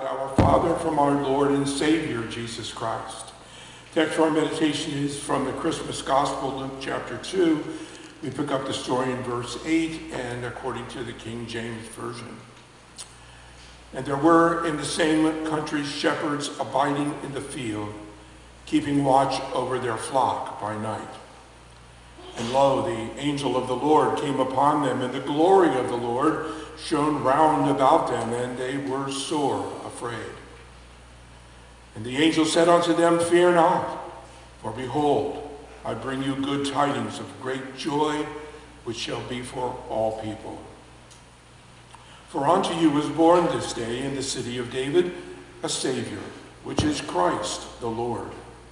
God, our Father, from our Lord and Savior, Jesus Christ. Text for our meditation is from the Christmas Gospel, Luke chapter 2. We pick up the story in verse 8 and according to the King James Version. And there were in the same country shepherds abiding in the field, keeping watch over their flock by night. And lo, the angel of the Lord came upon them, and the glory of the Lord shone round about them, and they were sore afraid. And the angel said unto them, Fear not, for behold, I bring you good tidings of great joy, which shall be for all people. For unto you was born this day in the city of David a Savior, which is Christ the Lord.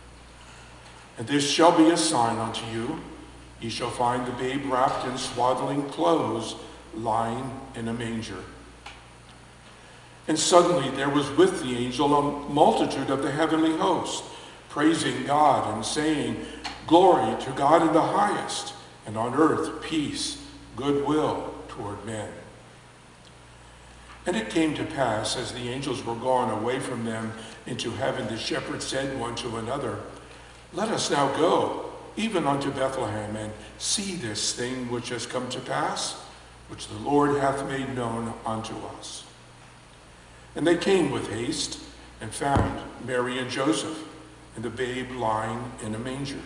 And this shall be a sign unto you. Ye shall find the babe wrapped in swaddling clothes, lying in a manger. And suddenly there was with the angel a multitude of the heavenly host, praising God and saying, Glory to God in the highest, and on earth peace, goodwill toward men. And it came to pass, as the angels were gone away from them into heaven, the shepherds said one to another, Let us now go, even unto Bethlehem, and see this thing which has come to pass, which the Lord hath made known unto us. And they came with haste, and found Mary and Joseph, and the babe lying in a manger.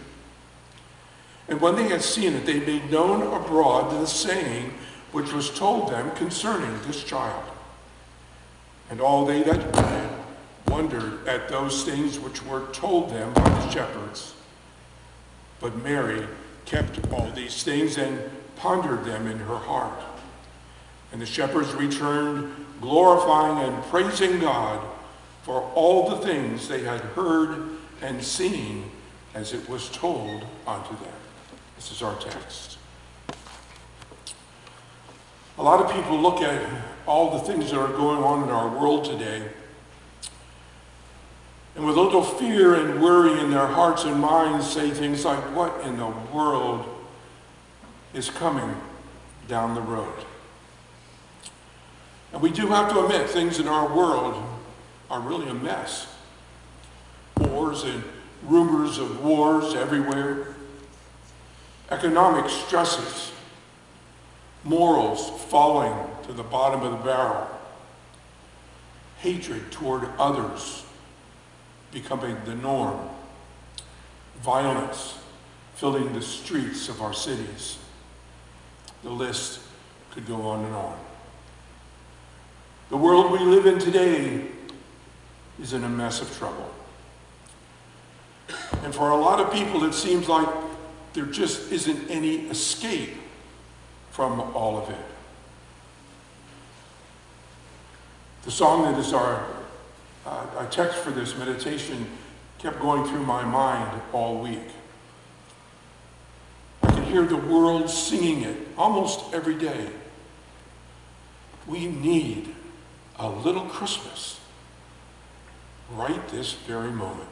And when they had seen it, they made known abroad the saying which was told them concerning this child. And all they that heard it wondered at those things which were told them by the shepherds. But Mary kept all these things and pondered them in her heart. And the shepherds returned, glorifying and praising God for all the things they had heard and seen as it was told unto them. This is our text. A lot of people look at all the things that are going on in our world today, and with a little fear and worry in their hearts and minds say things like, what in the world is coming down the road? And we do have to admit things in our world are really a mess. Wars and rumors of wars everywhere. Economic stresses. Morals falling to the bottom of the barrel. Hatred toward others becoming the norm. Violence filling the streets of our cities. The list could go on and on. The world we live in today is in a mess of trouble. And for a lot of people, it seems like there just isn't any escape from all of it. The song that is our text for this meditation kept going through my mind all week. I can hear the world singing it almost every day. We need a little Christmas right this very moment.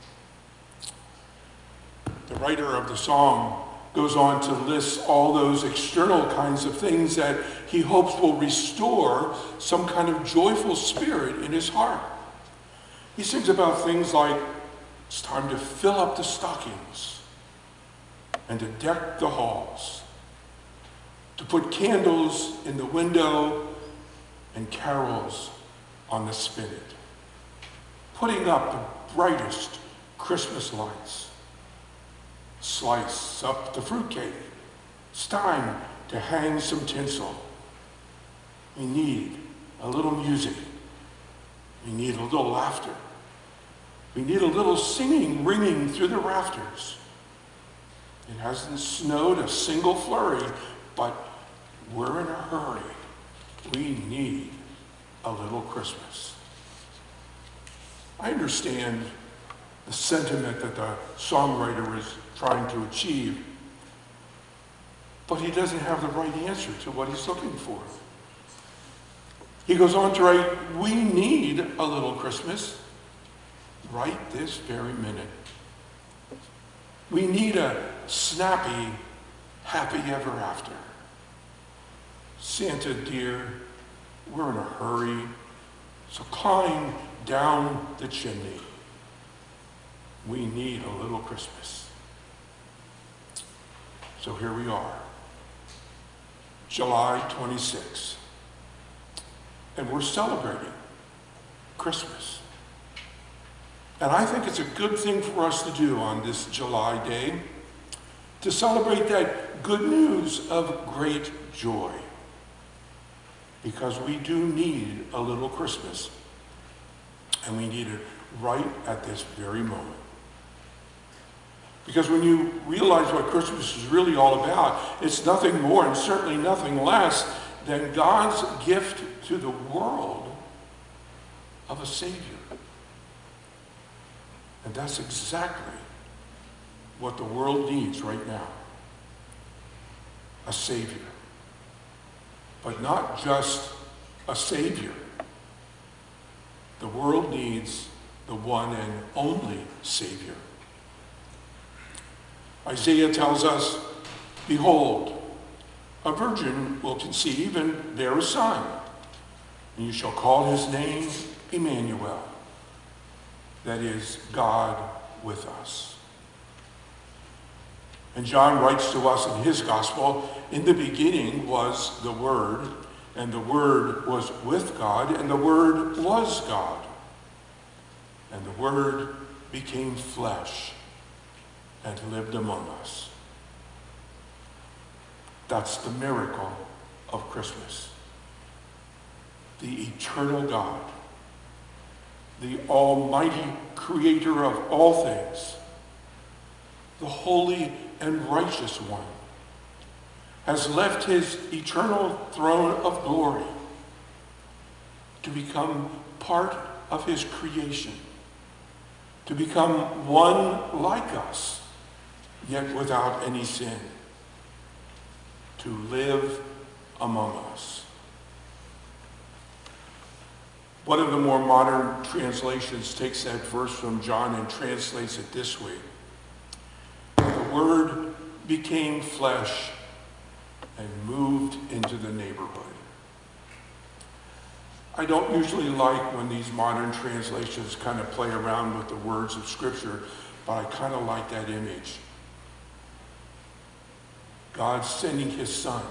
The writer of the song goes on to list all those external kinds of things that he hopes will restore some kind of joyful spirit in his heart. He sings about things like, it's time to fill up the stockings and to deck the halls, to put candles in the window and carols on the spinet, putting up the brightest Christmas lights. Slice up the fruitcake. It's time to hang some tinsel. We need a little music. We need a little laughter. We need a little singing ringing through the rafters. It hasn't snowed a single flurry, but we're in a hurry. We need a little Christmas. I understand the sentiment that the songwriter is trying to achieve, but he doesn't have the right answer to what he's looking for. He goes on to write, we need a little Christmas right this very minute. We need a snappy, happy ever after. Santa dear, we're in a hurry. So climb down the chimney. We need a little Christmas. So here we are, July 26th, and we're celebrating Christmas. And I think it's a good thing for us to do on this July day, to celebrate that good news of great joy. Because we do need a little Christmas, and we need it right at this very moment. Because when you realize what Christmas is really all about, it's nothing more and certainly nothing less than God's gift to the world of a Savior. And that's exactly what the world needs right now. A Savior. But not just a Savior. The world needs the one and only Savior. Isaiah tells us, behold, a virgin will conceive and bear a son, and you shall call his name Emmanuel. That is, God with us. And John writes to us in his gospel, in the beginning was the Word, and the Word was with God, and the Word was God. And the Word became flesh and lived among us. That's the miracle of Christmas. The eternal God, the almighty creator of all things, the holy and righteous one, has left his eternal throne of glory to become part of his creation, to become one like us, yet without any sin, to live among us. One of the more modern translations takes that verse from John and translates it this way. The Word became flesh and moved into the neighborhood. I don't usually like when these modern translations kind of play around with the words of Scripture, but I kind of like that image. God sending his Son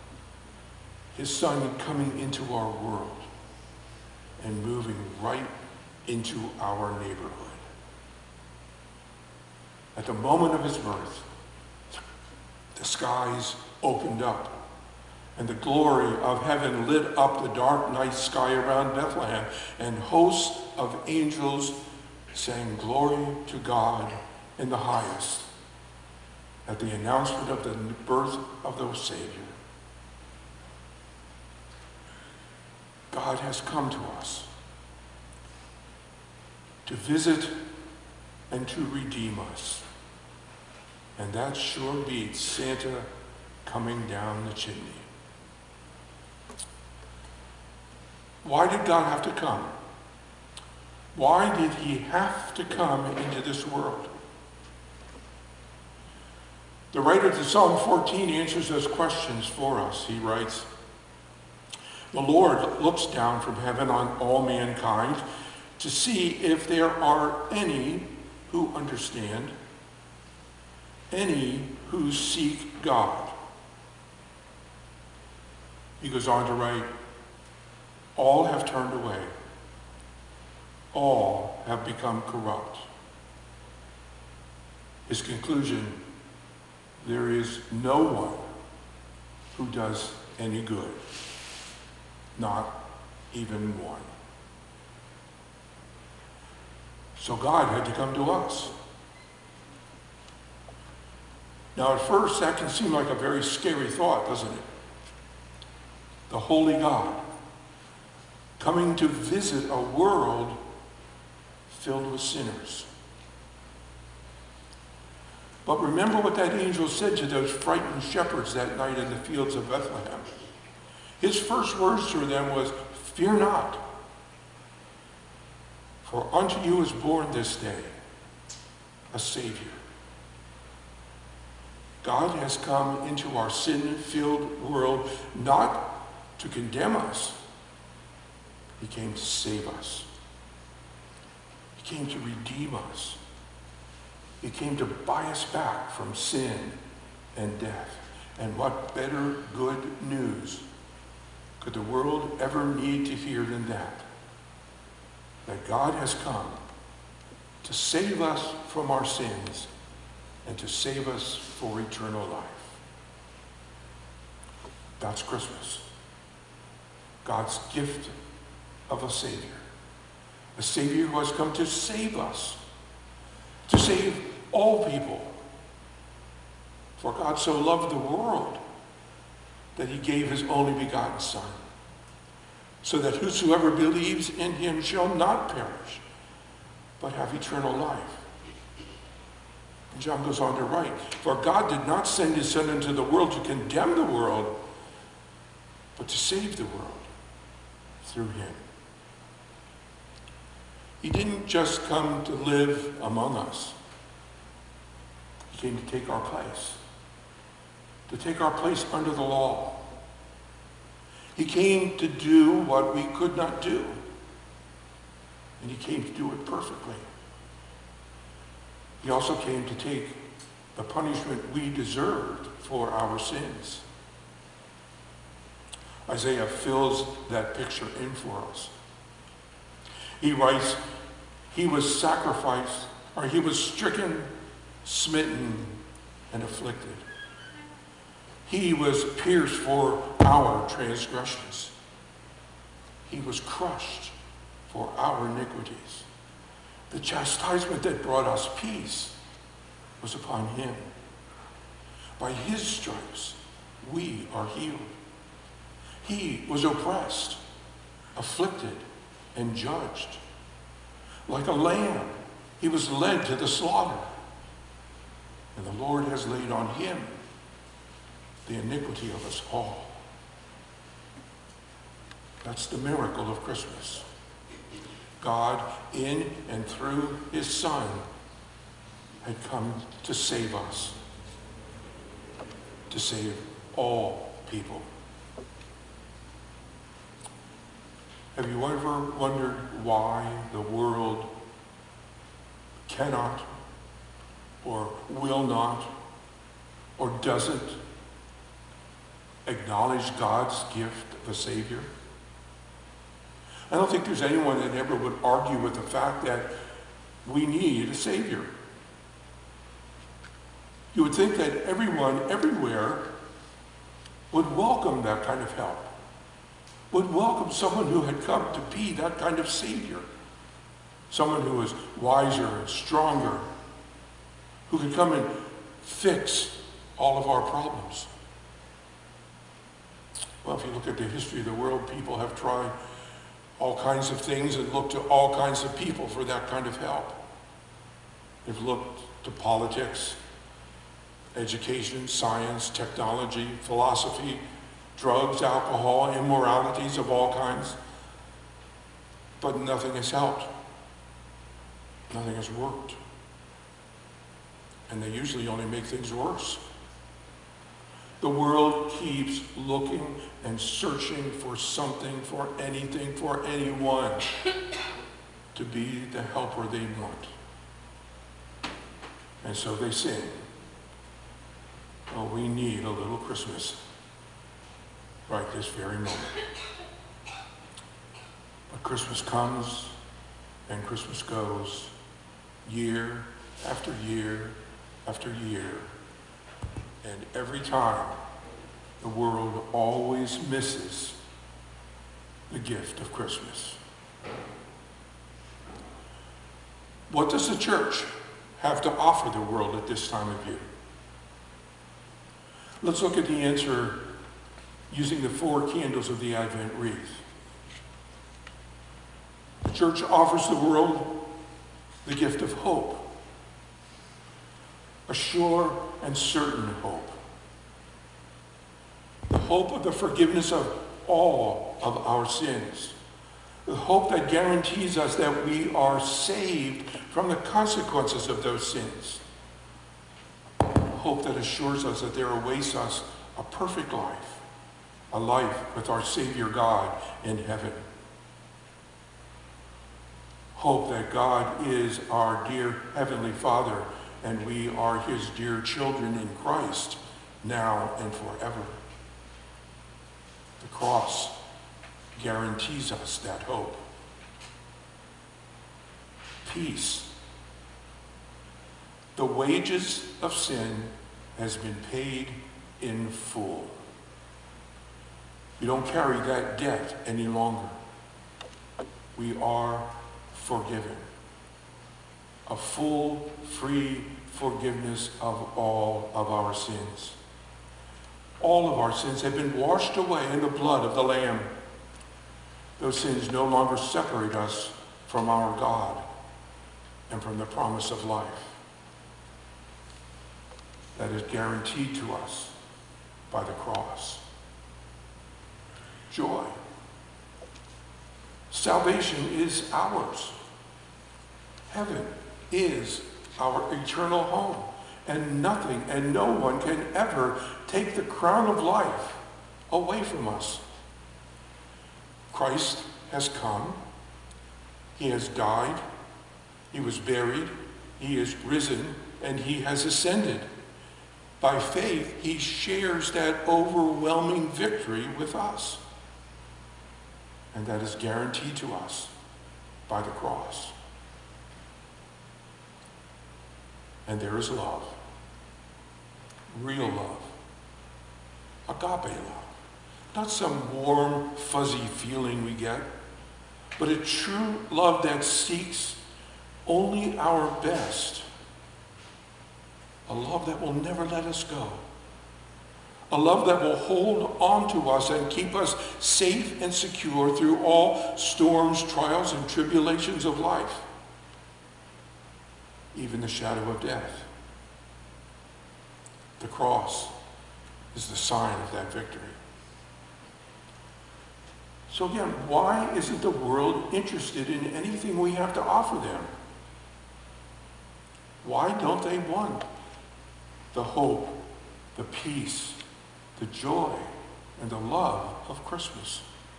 coming into our world and moving right into our neighborhood. At the moment of his birth, the skies opened up, and the glory of heaven lit up the dark night sky around Bethlehem, and hosts of angels sang glory to God in the highest at the announcement of the birth of the Savior. God has come to us to visit and to redeem us. And that sure beats Santa coming down the chimney. Why did God have to come? Why did he have to come into this world? The writer to Psalm 14 answers those questions for us. He writes, the Lord looks down from heaven on all mankind to see if there are any who understand, any who seek God. He goes on to write, all have turned away. All have become corrupt. His conclusion, there is no one who does any good, not even one. So God had to come to us. Now at first that can seem like a very scary thought, doesn't it? The holy God coming to visit a world filled with sinners. But remember what that angel said to those frightened shepherds that night in the fields of Bethlehem. His first words to them was, fear not, for unto you is born this day a Savior. God has come into our sin-filled world not to condemn us, He came to save us. He came to redeem us. He came to buy us back from sin and death. And what better good news could the world ever need to hear than that? That God has come to save us from our sins and to save us for eternal life. That's Christmas. God's gift of a Savior. A Savior who has come to save us, to save all people. For God so loved the world that he gave his only begotten Son, so that whosoever believes in him shall not perish, but have eternal life. And John goes on to write, for God did not send his Son into the world to condemn the world, but to save the world through him. He didn't just come to live among us. He came to take our place. To take our place under the law. He came to do what we could not do. And he came to do it perfectly. He also came to take the punishment we deserved for our sins. Isaiah fills that picture in for us. He writes, he was sacrificed, or he was stricken, smitten, and afflicted. He was pierced for our transgressions. He was crushed for our iniquities. The chastisement that brought us peace was upon him. By his stripes, we are healed. He was oppressed, afflicted, and judged. Like a lamb, he was led to the slaughter. And the Lord has laid on him the iniquity of us all. That's the miracle of Christmas. God, in and through his Son, had come to save us, to save all people. Have you ever wondered why the world cannot or will not or doesn't acknowledge God's gift of a Savior? I don't think there's anyone that ever would argue with the fact that we need a Savior. You would think that everyone, everywhere, would welcome that kind of help, would welcome someone who had come to be that kind of Savior, someone who is wiser and stronger, who could come and fix all of our problems. Well, if you look at the history of the world, people have tried all kinds of things and looked to all kinds of people for that kind of help. They've looked to politics, education, science, technology, philosophy, drugs, alcohol, immoralities of all kinds. But nothing has helped. Nothing has worked. And they usually only make things worse. The world keeps looking and searching for something, for anything, for anyone to be the helper they want. And so they sing, oh, we need a little Christmas right this very moment. But Christmas comes and Christmas goes, year after year after year. And every time, the world always misses the gift of Christmas. What does the church have to offer the world at this time of year? Let's look at the answer using the 4 candles of the Advent wreath. The church offers the world the gift of hope. A sure and certain hope. The hope of the forgiveness of all of our sins. The hope that guarantees us that we are saved from the consequences of those sins. The hope that assures us that there awaits us a perfect life, a life with our Savior God in heaven. Hope that God is our dear Heavenly Father and we are his dear children in Christ now and forever. The cross guarantees us that hope. Peace. The wages of sin has been paid in full. We don't carry that debt any longer. We are forgiven. A full, free forgiveness of all of our sins. All of our sins have been washed away in the blood of the Lamb. Those sins no longer separate us from our God and from the promise of life that is guaranteed to us by the cross. Joy. Salvation is ours. Heaven is our eternal home, and nothing and no one can ever take the crown of life away from us. Christ has come. He has died. He was buried. He is risen, and he has ascended. By faith, he shares that overwhelming victory with us. And that is guaranteed to us by the cross. And there is love. Real love. Agape love. Not some warm, fuzzy feeling we get, but a true love that seeks only our best. A love that will never let us go. A love that will hold on to us and keep us safe and secure through all storms, trials, and tribulations of life. Even the shadow of death. The cross is the sign of that victory. So again, why isn't the world interested in anything we have to offer them? Why don't they want the hope, the peace, the joy, and the love of Christmas?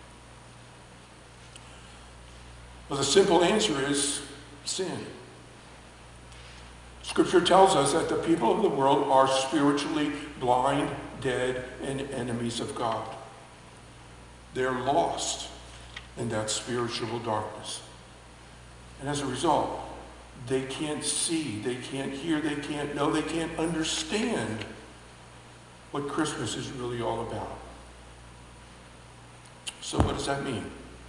Well, the simple answer is sin. Scripture tells us that the people of the world are spiritually blind, dead, and enemies of God. They're lost in that spiritual darkness. And as a result, they can't see, they can't hear, they can't know, they can't understand what Christmas is really all about. So what does that mean?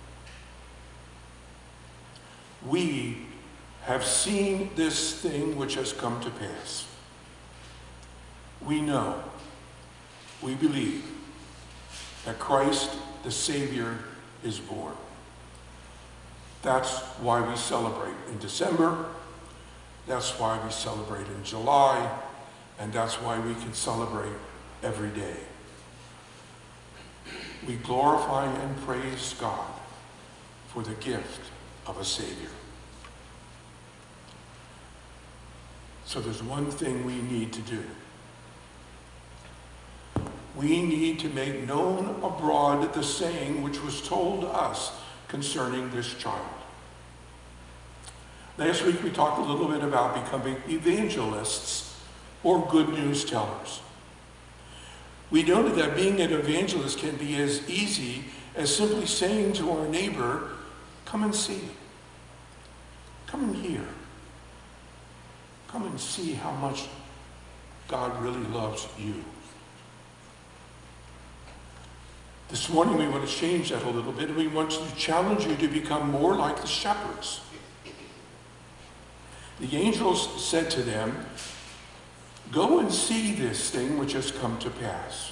We have seen this thing which has come to pass. We know, we believe that Christ, the Savior, is born. That's why we celebrate in December. That's why we celebrate in July. And that's why we can celebrate every day. We glorify and praise God for the gift of a Savior. So there's one thing we need to do. We need to make known abroad the saying which was told us concerning this child. Last week we talked a little bit about becoming evangelists or good news tellers. We noted that being an evangelist can be as easy as simply saying to our neighbor, come and see. Come and hear. Come and see how much God really loves you. This morning we want to change that a little bit, and we want to challenge you to become more like the shepherds. The angels said to them, go and see this thing which has come to pass.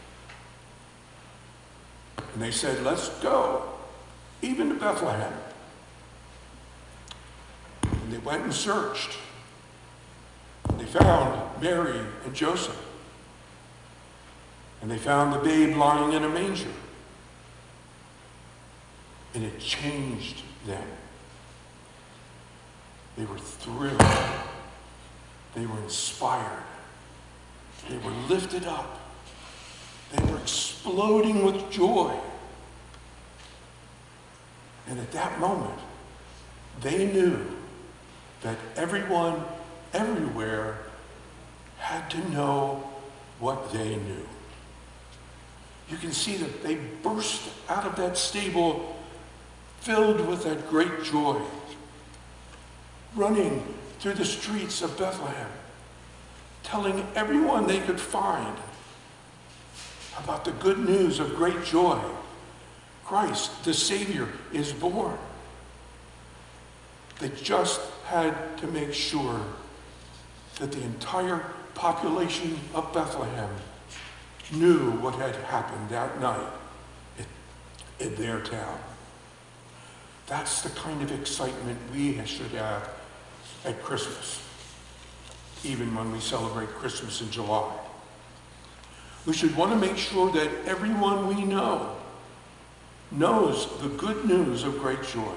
And they said, let's go, even to Bethlehem. And they went and searched. And they found Mary and Joseph. And they found the babe lying in a manger. And it changed them. They were thrilled. They were inspired. They were lifted up. They were exploding with joy. And at that moment, They knew that everyone, everywhere, had to know what they knew. You can see that they burst out of that stable filled with that great joy, running through the streets of Bethlehem, telling everyone they could find about the good news of great joy. Christ, the Savior, is born. They just had to make sure that the entire population of Bethlehem knew what had happened that night in their town. That's the kind of excitement we should have at Christmas, even when we celebrate Christmas in July. We should want to make sure that everyone we know knows the good news of great joy.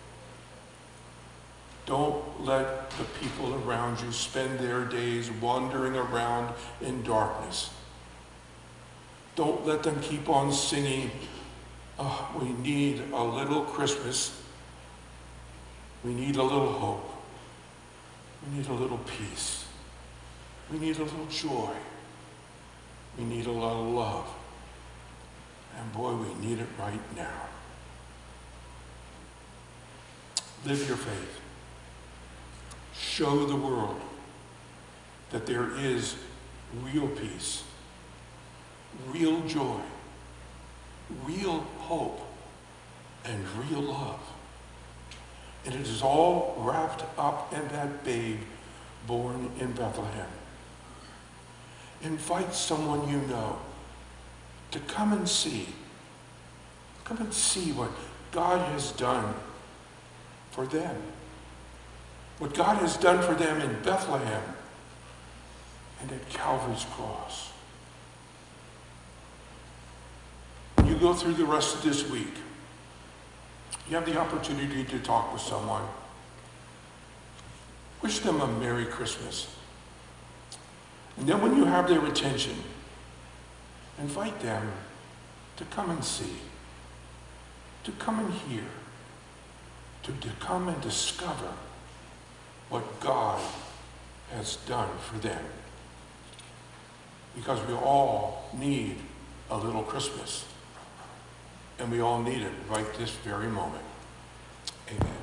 Don't let the people around you spend their days wandering around in darkness. Don't let them keep on singing, "Oh, we need a little Christmas. We need a little hope. We need a little peace. We need a little joy. We need a little love. And boy, we need it right now." Live your faith. Show the world that there is real peace, real joy, real hope, and real love. And it is all wrapped up in that babe born in Bethlehem. Invite someone you know to come and see. Come and see what God has done for them. What God has done for them in Bethlehem and at Calvary's cross. When you go through the rest of this week, you have the opportunity to talk with someone. Wish them a Merry Christmas. And then when you have their attention, invite them to come and see, to come and hear, to come and discover what God has done for them. Because we all need a little Christmas. And we all need it right this very moment. Amen.